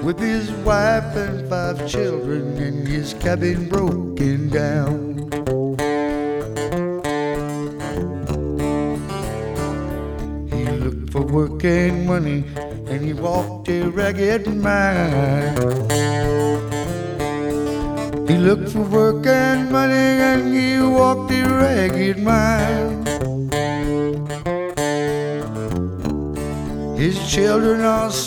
with his wife and 5 children and his cabin broken down. He looked for work and money and he walked a ragged mile. He looked for work and money and he walked a ragged mile. His children are